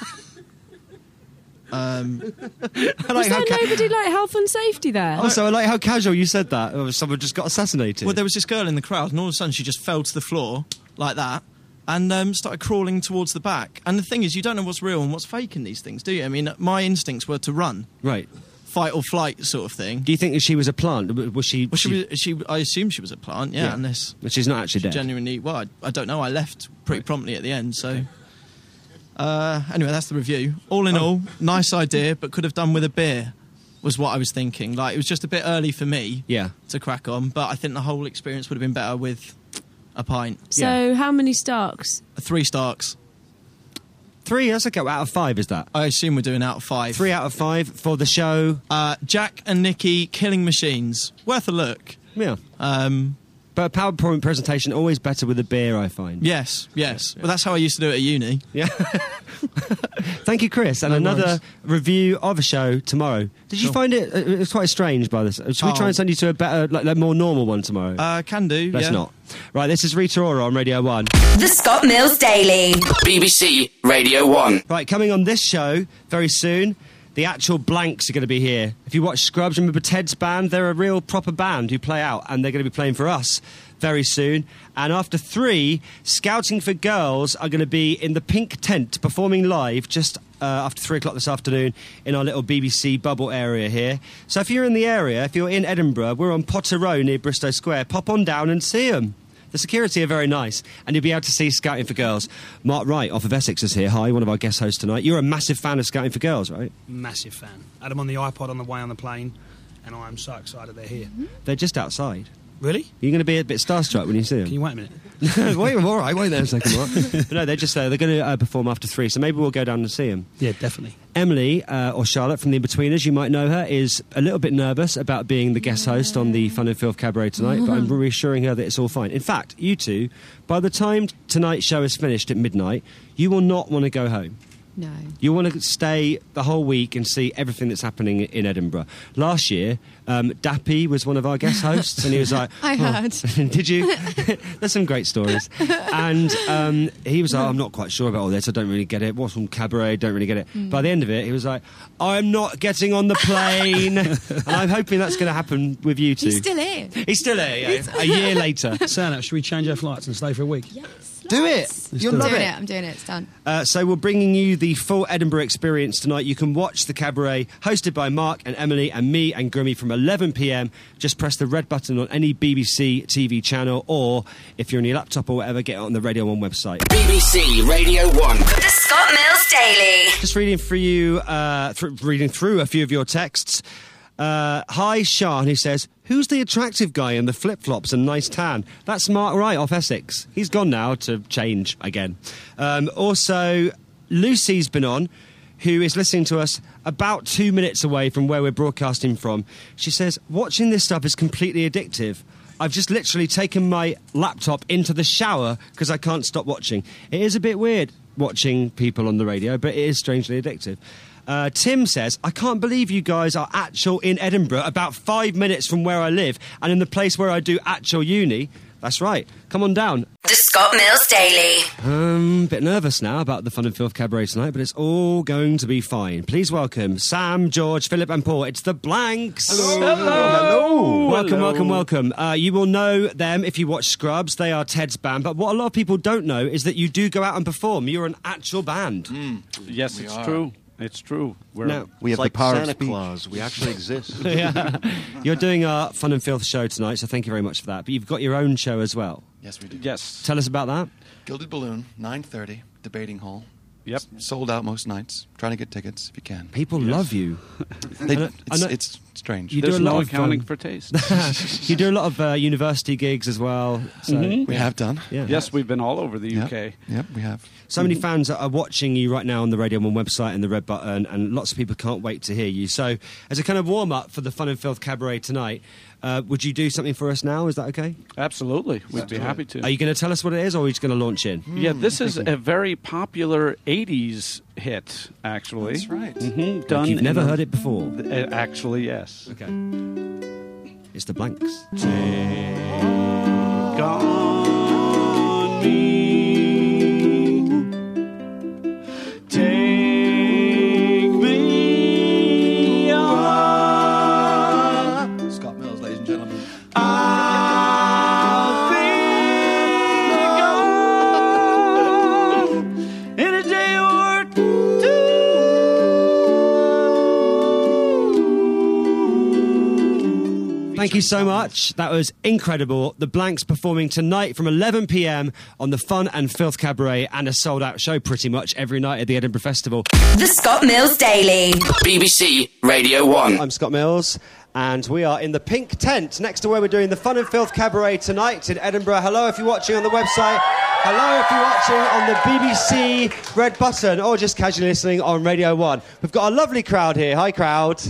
um, I was like how there ca- nobody like health and safety there? Also, I like how casual you said that. Oh, someone just got assassinated. well, there was this girl in the crowd, and all of a sudden she just fell to the floor like that. And um, started crawling towards the back. And the thing is, you don't know what's real and what's fake in these things, do you? I mean, my instincts were to run, right. fight or flight sort of thing. Do you think that she was a plant? Was she? Well, she, was, she, I assume she was a plant, yeah, Yeah. unless But she's not actually she dead. genuinely. Well, I, I don't know. I left pretty promptly at the end, so. Uh, anyway, that's the review. All in Oh. all, nice idea, but could have done with a beer. Was what I was thinking. Like, it was just a bit early for me Yeah. to crack on, but I think the whole experience would have been better with a pint. So how many Starks? Three Starks. Three. That's okay. Out of five, is that? I assume we're doing out of five. Three out of five for the show. Uh, Jack and Nikki, Killing Machines. Worth a look. Yeah. Um, But a PowerPoint presentation always better with a beer, I find. yes, yes. Well, that's how I used to do it at uni. Yeah. Thank you, Chris. And No another worries. review of a show tomorrow. Did you Sure. find it? It was quite strange by this. Should we try Oh. and send you to a better, like, like more normal one tomorrow? Uh, can do, Let's yeah. not. Right. This is Rita Ora on Radio One. The Scott Mills Daily. B B C Radio one. Right. Coming on this show very soon. The actual Blanks are going to be here. If you watch Scrubs, remember Ted's band? They're a real proper band who play out, and they're going to be playing for us very soon. And after three, Scouting for Girls are going to be in the Pink Tent performing live just uh, after three o'clock this afternoon in our little B B C bubble area here. So if you're in the area, if you're in Edinburgh, we're on Potter Row near Bristow Square. Pop on down and see them. The security are very nice, and you'll be able to see Scouting for Girls. Mark Wright off of Essex is here. Hi, one of our guest hosts tonight. You're a massive fan of Scouting for Girls, right? Massive fan. had them on the iPod on the way on the plane, and I am so excited they're here. They're just outside. Really? You're going to be a bit starstruck when you see them. Can you wait a minute? wait, all right, wait there a second, Mark. But no, they're just uh, they're going to uh, perform after three, so maybe we'll go down and see them. Yeah, definitely. Emily, uh, or Charlotte from The Inbetweeners, you might know her, is a little bit nervous about being the guest host on the Fun and Filth Cabaret tonight, but I'm reassuring her that it's all fine. In fact, you two, by the time tonight's show is finished at midnight, you will not want to go home. No. You want to stay the whole week and see everything that's happening in Edinburgh. Last year, um, Dappy was one of our guest hosts, and he was like, I oh, heard. Did you? There's some great stories. And um, he was like, I'm not quite sure about all this. I don't really get it. What's from Cabaret? Don't really get it. Mm. By the end of it, he was like, I'm not getting on the plane. And I'm hoping that's going to happen with you two. He's still here. He's still here, yeah. A year later. Sana, should we change our flights and stay for a week? Yes. Do it. You'll I'm love doing it. it. I'm doing it. It's done. Uh, so we're bringing you the full Edinburgh experience tonight. You can watch the Cabaret, hosted by Mark and Emily and me and Grimmy from eleven p m. Just press the red button on any B B C T V channel, or if you're on your laptop or whatever, get it on the Radio one website. B B C Radio one. The Scott Mills Daily. Just reading for you, uh, th- reading through a few of your texts. Uh, hi, Sean, who says, who's the attractive guy in the flip-flops and nice tan? That's Mark Wright off Essex. He's gone now to change again. Um, also, Lucy's been on, who is listening to us about two minutes away from where we're broadcasting from. She says, watching this stuff is completely addictive. I've just literally taken my laptop into the shower because I can't stop watching. It is a bit weird watching people on the radio, but it is strangely addictive. Uh, Tim says, I can't believe you guys are actual in Edinburgh, about five minutes from where I live, and in the place where I do actual uni. That's right. Come on down. The Scott Mills Daily. Um, bit nervous now about the Fun and Filth Cabaret tonight, but it's all going to be fine. Please welcome Sam, George, Philip and Paul. It's the Blanks. Hello. Hello. Welcome, Hello. welcome, welcome. Uh, you will know them if you watch Scrubs. They are Ted's band. But what a lot of people don't know is that you do go out and perform. You're an actual band. Mm. Yes, We it's are. true. It's true. We're, Now- We have it's like the power Santa of speech. Claus. We actually exist. Yeah. You're doing our Fun and Filth show tonight, so thank you very much for that. But you've got your own show as well. Yes, we do. Yes. Tell us about that. Gilded Balloon, nine thirty, Debating Hall. Yep. Sold out most nights. Trying to get tickets if you can. People love you. They, I know- I it's, know- it's strange. You There's do a lot no of, accounting um, for taste. You do a lot of uh, university gigs as well. So, Mhm. We have done. Yeah. Yes, we've been all over the Yep. U K. Yep, we have. So many fans are watching you right now on the Radio one website and the red button, and lots of people can't wait to hear you. So, as a kind of warm up for the Fun and Filth Cabaret tonight, uh, would you do something for us now? Is that okay? Absolutely. We'd be happy to. Are you going to tell us what it is, or are we just going to launch in? Yeah, this is a very popular eighties hit, actually. That's right. Mm-hmm. Done. You've in never a- heard it before. Uh, actually, yes. Okay. It's the Blanks. Gone me. Take me on. Scott Mills, ladies and gentlemen. I'll be gone in a day or two. Thank you so much. That was incredible. The Blanks performing tonight from eleven p m on the Fun and Filth Cabaret, and a sold-out show pretty much every night at the Edinburgh Festival. The Scott Mills Daily. B B C Radio one. I'm Scott Mills, and we are in the pink tent next to where we're doing the Fun and Filth Cabaret tonight in Edinburgh. Hello if you're watching on the website. Hello if you're watching on the B B C red button, or just casually listening on Radio one. We've got a lovely crowd here. Hi, crowd.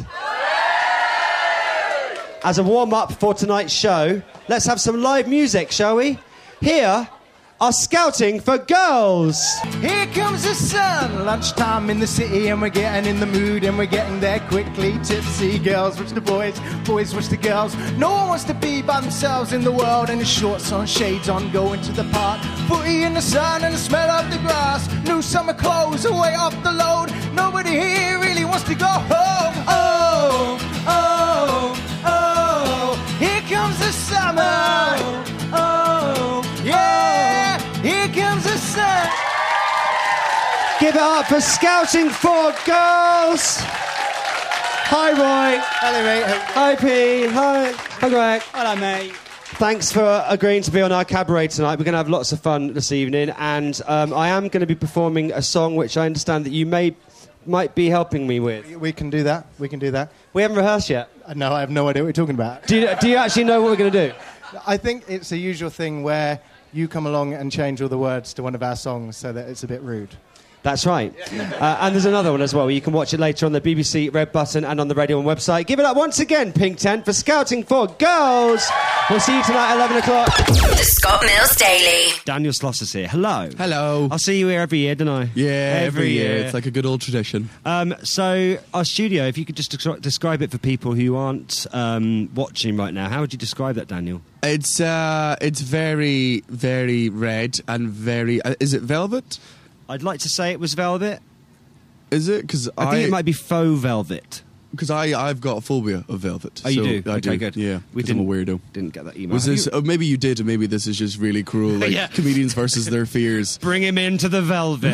As a warm-up for tonight's show, let's have some live music, shall we? Here are Scouting for Girls. Here comes the sun, lunchtime in the city, and we're getting in the mood, and we're getting there quickly. Tipsy girls watch the boys, boys watch the girls. No one wants to be by themselves in the world, and the shorts on, shades on, going to the park. Footy in the sun and the smell of the grass. New summer clothes away off the load. Nobody here really wants to go home. Oh, oh, oh, here comes the summer. Oh, yeah, here comes the sun. Give it up for Scouting for Girls. Hi, Roy. Hello, mate. Hi, P. Hi. Hi, Greg. Hello, mate. Thanks for agreeing to be on our cabaret tonight. We're going to have lots of fun this evening, and um, I am going to be performing a song which I understand that you may might be helping me with. We can do that. We can do that. We haven't rehearsed yet. Uh, No, I have no idea what you're talking about. Do you, do you actually know what we're going to do? I think it's a usual thing where you come along and change all the words to one of our songs so that it's a bit rude. That's right. Uh, and there's another one as well. You can watch it later on the B B C Red Button and on the Radio one website. Give it up once again, Pink Tent, for Scouting for Girls. We'll see you tonight at eleven o'clock. The Scott Mills Daily. Daniel Sloss is here. Hello. Hello. I'll see you here every year, don't I? Yeah, every, Every year. year. It's like a good old tradition. Um, so, our studio, if you could just descri- describe it for people who aren't um, watching right now, how would you describe that, Daniel? It's uh, it's very, very red and very... Uh, is it velvet? I'd like to say it was velvet. Is it? Because I, I think it might be faux velvet. Because I, I've got a phobia of velvet. Oh, you so do? I Okay, do. good. Yeah, We 'cause I'm a didn't- weirdo. Didn't get that email. Was Have this? you- Oh, maybe you did, and maybe this is just really cruel, like Yeah. comedians versus their fears. Bring him into the velvet.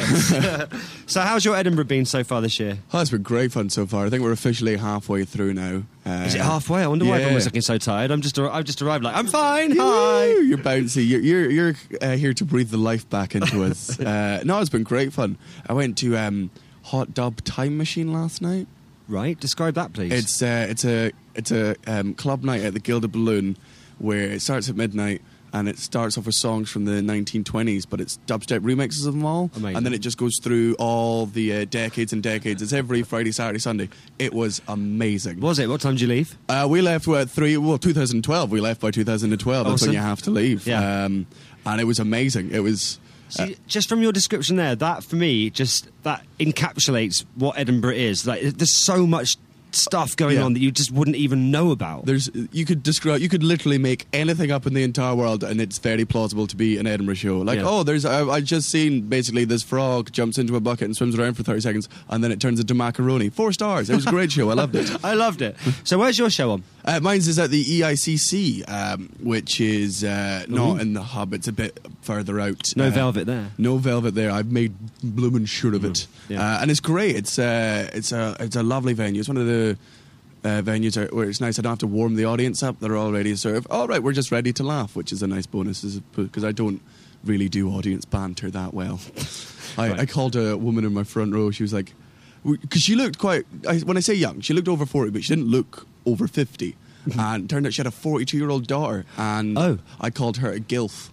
So, how's your Edinburgh been so far this year? Oh, it's been great fun so far. I think we're officially halfway through now. Uh, Is it halfway? I wonder why yeah. everyone's looking so tired. I'm just, I've just arrived like, I'm fine, hi. Woo, You're bouncy. You're you're, you're uh, here to breathe the life back into us. uh, no, it's been great fun. I went to um, Hot Dub Time Machine last night. Right, describe that, please. It's uh, it's a it's a um, club night at the Gilded Balloon, where it starts at midnight and it starts off with songs from the nineteen twenties, but it's dubstep remixes of them all. Amazing. And then it just goes through all the uh, decades and decades. It's every Friday, Saturday, Sunday. It was amazing. Was it? What time did you leave? Uh, we left at three. Well, twenty twelve. We left by two thousand twelve. That's Awesome. when you have to leave. Yeah. Um, and it was amazing. It was. Uh, See, just from your description there, that for me, just that encapsulates what Edinburgh is. Like, there's so much stuff going Yeah. on that you just wouldn't even know about. There's you could describe you could literally make anything up in the entire world, and it's very plausible to be an Edinburgh show. Like, Yeah. oh, there's I, I just seen basically this frog jumps into a bucket and swims around for thirty seconds, and then it turns into macaroni. Four stars. It was a great show. I loved it. I loved it. So, where's your show on? Uh, mine's is at the E I C C, um, which is uh, not Ooh. in the hub. It's a bit further out. No Uh, velvet there. No velvet there. I've made bloomin' sure of it, Yeah. uh, and it's great. It's uh, it's a it's a lovely venue. It's one of the uh, venues are- where it's nice. I don't have to warm the audience up. They're all ready to serve. All right, we're just ready to laugh, which is a nice bonus because I don't really do audience banter that well. I, Right. I called a woman in my front row. She was like, because she looked quite. I, when I say young, she looked over forty, but she didn't look over fifty. And it turned out she had a forty-two-year-old daughter, and Oh. I called her a gilf.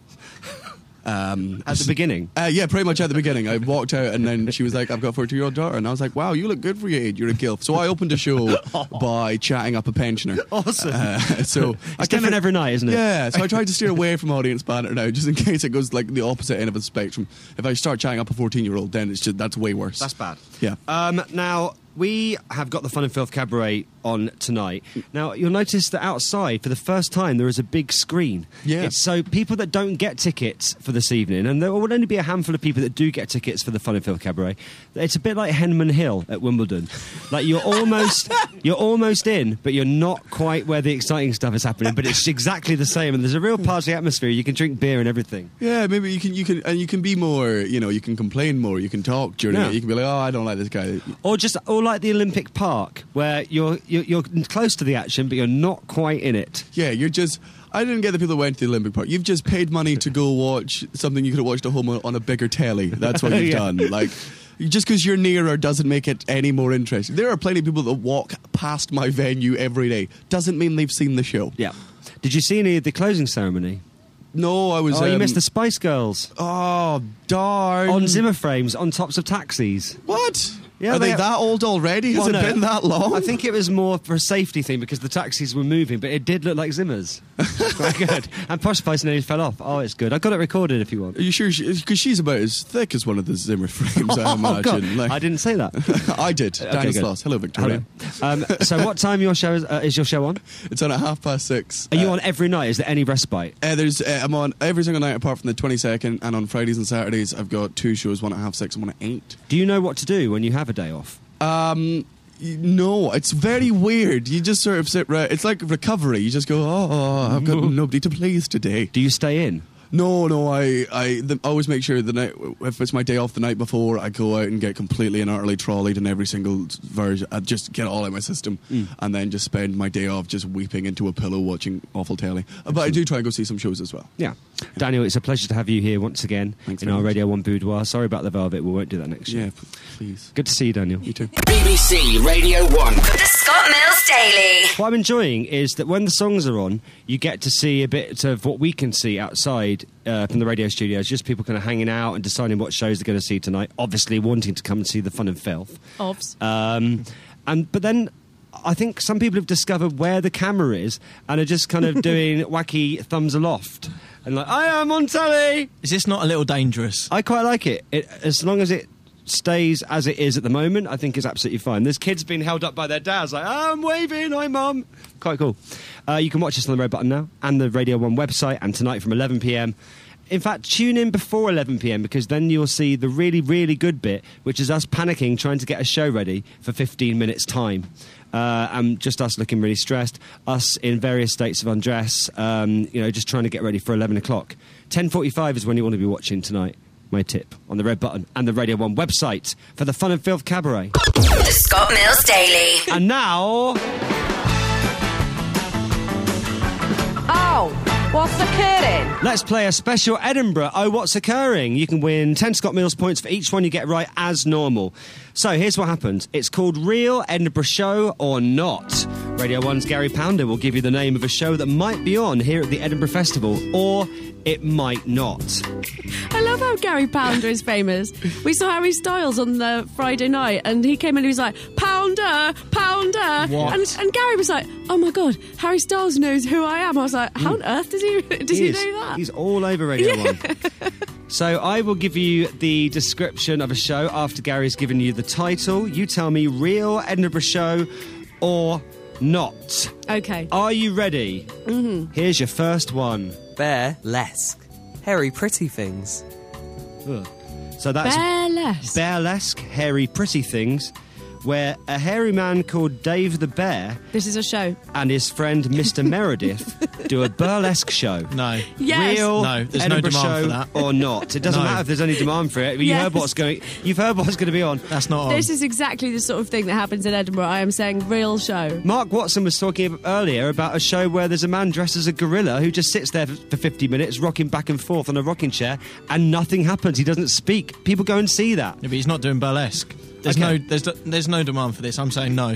Um, At the beginning? Uh, yeah, pretty much at the beginning. I walked out and then she was like, I've got a forty-two-year-old daughter. And I was like, wow, you look good for your age. You're a gilf. So I opened a show by chatting up a pensioner. Awesome. Uh, so It's different every night, isn't it? Yeah, so I tried to steer away from audience banter now, just in case it goes like the opposite end of the spectrum. If I start chatting up a fourteen-year-old, then it's just that's way worse. That's bad. Yeah. Um, now, we have got the Fun and Filth Cabaret on tonight. Now, you'll notice that outside, for the first time, there is a big screen. Yeah. It's so people that don't get tickets for this evening, and there will only be a handful of people that do get tickets for the Fun and Filth Cabaret, it's a bit like Henman Hill at Wimbledon. Like, you're almost you're almost in, but you're not quite where the exciting stuff is happening, but it's exactly the same, and there's a real party atmosphere. You can drink beer and everything. Yeah, maybe you can, you can, and you can be more, you know, you can complain more, you can talk during Yeah. it. You can be like, oh, I don't like this guy. Or just, or like the Olympic Park, where you're, you're you're close to the action, but you're not quite in it. Yeah, you're just. I didn't get the people that went to the Olympic Park. You've just paid money to go watch something you could have watched at home on, on a bigger telly. That's what you've Yeah. done. Like, just because you're nearer doesn't make it any more interesting. There are plenty of people that walk past my venue every day. Doesn't mean they've seen the show. Yeah. Did you see any of the closing ceremony? No, I was. Oh, you um, missed the Spice Girls. Oh, darn. On Zimmer frames, on tops of taxis. What? Yeah, Are they, they- that old already? Has Well, it no. been that long? I think it was more for a safety thing because the taxis were moving, but it did look like Zimmer's. Quite good. And Posh Spice nearly fell off. Oh, it's good. I got it recorded if you want. Are you sure? Because she's about as thick as one of the Zimmer frames, I Oh, imagine. God. Like, I didn't say that. I did. Okay, Daniel good. Sloss. Hello, Victoria. Hello. Um, so, what time your show is, uh, is your show on? It's on at half past six. Are you Uh, on every night? Is there any respite? Uh, there's, uh, I'm on every single night apart from the twenty-second, and on Fridays and Saturdays I've got two shows, one at half six and one at eight. Do you know what to do when you have a day off? Um, y- no, it's very weird. You just sort of sit right. It's like recovery. You just go, oh, I've got nobody to please today. Do you stay in? No, no, I, I the, always make sure the night, if it's my day off the night before, I go out and get completely and utterly trolleyed in every single version. I just get it all out of my system, Mm. and then just spend my day off just weeping into a pillow watching awful telly. Uh, But I do try and go see some shows as well. Yeah. Daniel, it's a pleasure to have you here once again Thanks in very our much. Radio one boudoir. Sorry about the velvet. We won't do that next year. Yeah, p- please. Good to see you, Daniel. You too. B B C Radio one. The Scott Mills Daily. What I'm enjoying is that when the songs are on, you get to see a bit of what we can see outside outside uh, from the radio studios, just people kind of hanging out and deciding what shows they're going to see tonight. Obviously, wanting to come and see the fun and filth. Obs. Um, and but then I think some people have discovered where the camera is and are just kind of doing wacky thumbs aloft and like, I am on telly. Is this not a little dangerous? I quite like it. it as long as it stays as it is at the moment, I think it's absolutely fine. There's kids being held up by their dads like, oh, I'm waving, hi mum. Quite cool. Uh, you can watch us on the Red Button now and the Radio one website, and tonight from eleven p.m. In fact, tune in before eleven p.m. because then you'll see the really, really good bit, which is us panicking trying to get a show ready for fifteen minutes time. Uh, and just us looking really stressed, us in various states of undress, um, you know, just trying to get ready for eleven o'clock. ten forty-five is when you want to be watching tonight. My tip on the Red Button and the Radio one website for the Fun and Filth Cabaret. The Scott Mills Daily. And now... Oh, what's occurring? Let's play a special Edinburgh Oh What's Occurring. You can win ten Scott Mills points for each one you get right as normal. So here's what happens. It's called Real Edinburgh Show or Not. Radio one's Gary Pounder will give you the name of a show that might be on here at the Edinburgh Festival, or it might not. I love how Gary Pounder is famous. We saw Harry Styles on the Friday night, and he came in and he was like, Pounder, Pounder. What? And, and Gary was like, oh my God, Harry Styles knows who I am. I was like, how on earth does he, does he, is. know that? He's all over Radio Yeah. one. So I will give you the description of a show after Gary's given you the title. You tell me Real Edinburgh Show or not. Okay. Are you ready? Mm-hmm. Here's your first one. Bearlesque. Hairy Pretty Things. Ugh. So that's Bearlesque. Bearlesque, Hairy Pretty Things, where a hairy man called Dave the Bear This is a show. and his friend Mister Meredith do a burlesque show. No. Yes. Real No, there's no Edinburgh demand show for that. or not. It doesn't No. matter if there's any demand for it. You Yes. heard what's going. You've heard what's going to be on. That's not on. This is exactly the sort of thing that happens in Edinburgh. I am saying real show. Mark Watson was talking earlier about a show where there's a man dressed as a gorilla who just sits there for fifty minutes, rocking back and forth on a rocking chair, and nothing happens. He doesn't speak. People go and see that. Yeah, but he's not doing burlesque. There's Okay. no, there's, there's no demand for this. I'm saying no.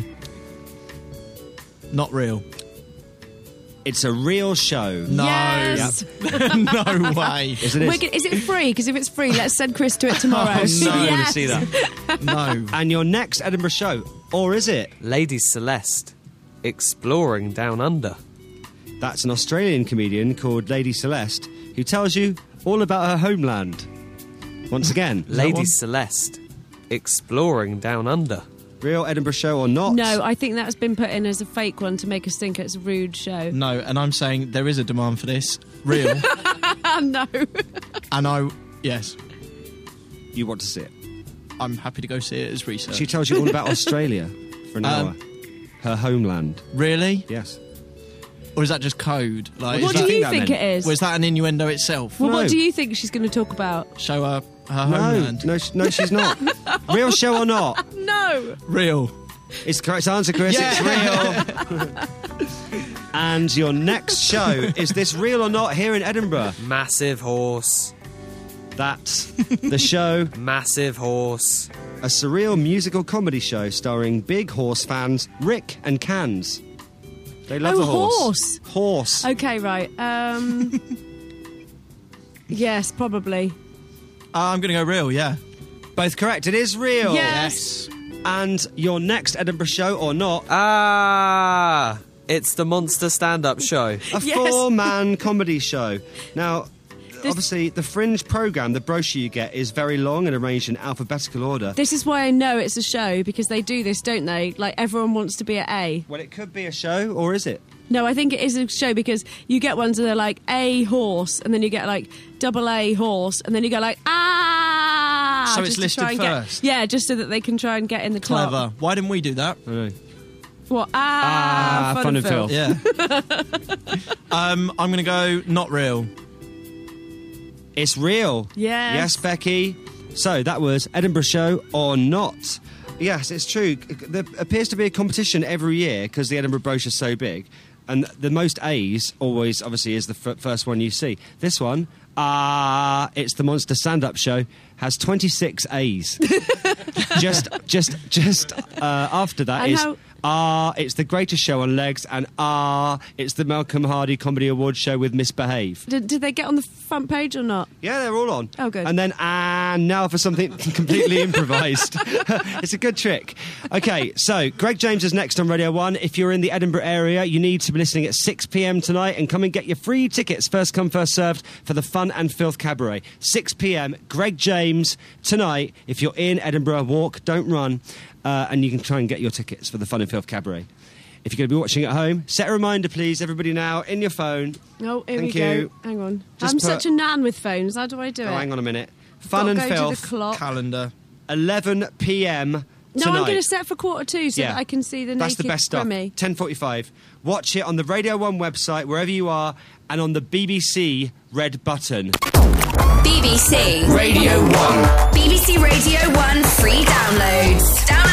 Not real. It's a real show. No. Yes. No way. Yes, it is. We're g- is it free? Because if it's free, let's send Chris to it tomorrow. Oh, no. I want Yes. to see that. No. And your next Edinburgh show, or is it? Lady Celeste. Exploring Down Under. That's an Australian comedian called Lady Celeste who tells you all about her homeland. Once again, Lady one? Celeste. Exploring Down Under. real Edinburgh show or not? No, I think that's been put in as a fake one to make us think it's a rude show. No, and I'm saying there is a demand for this. Real. No. And I, yes, You want to see it? I'm happy to go see it as research. She tells you all about Australia for an Um, hour. Her homeland. Really? Yes. Or is that just code? Like, What is do that, you that think meant? it is? Was that an innuendo itself? Well, No. what do you think she's going to talk about? Show her her No, homeland. no, sh- no, she's not. Real show or not? No. Real. It's the correct answer, Chris. It's real. And your next show, is this real or not here in Edinburgh? Massive Horse. That's the show, Massive Horse. a surreal musical comedy show starring big horse fans Rick and Cans. They love Oh, the horse. horse. Horse. Okay, right. Um. Yes, probably. Uh, I'm going to go real, yeah. Both correct. It is real. Yes. And your next Edinburgh show or not, Ah, it's the Monster Stand-Up Show. a Yes. four-man comedy show. Now, obviously, the Fringe programme, the brochure you get, is very long and arranged in alphabetical order. This is why I know it's a show, because they do this, don't they? Like, everyone wants to be at A. Well, it could be a show, or is it? No, I think it is a show because you get ones that are like A horse, and then you get like double A horse, and then you go like ah. So it's just to try listed and get- first? yeah, just so that they can try and get in the top. Clever. Why didn't we do that? I know. What? Ah, Ah, fun and filth. Yeah. um, I'm going to go not real. It's real. Yes. Yes, Becky. So that was Edinburgh show or not. Yes, it's true. There appears to be a competition every year because the Edinburgh brochure's so big. And the most A's always, obviously, is the f- first one you see. This one, ah, uh, it's the Monster Stand-Up Show, has twenty-six A's. just, just, just uh, after that And is how- Ah, it's the greatest show on legs, and ah, it's the Malcolm Hardy Comedy Awards show with Misbehave. Did, did they get on the front page or not? Yeah, they're all on. Oh, good. And then, and now for something completely improvised. It's a good trick. Okay, so Greg James is next on Radio one. If you're in the Edinburgh area, you need to be listening at six p.m. tonight, and come and get your free tickets, first come, first served, for the Fun and Filth Cabaret. six p.m, Greg James tonight. If you're in Edinburgh, walk, don't run, uh, and you can try and get your tickets for the Fun and Filth Cabaret. If you're going to be watching at home, set a reminder, please, everybody now, in your phone. Oh, here Thank we go. you. Hang on. Just I'm put- such a nan with phones. How do I do Oh, it? hang on a minute. Fun Gotta and go to Filth the clock. Calendar. eleven p.m. No, tonight. I'm going to set for quarter two so Yeah. that I can see the That's naked the best stuff. Grammy. ten forty-five. Watch it on the Radio one website, wherever you are, and on the B B C red button. B B C Radio one. B B C Radio one free downloads. Download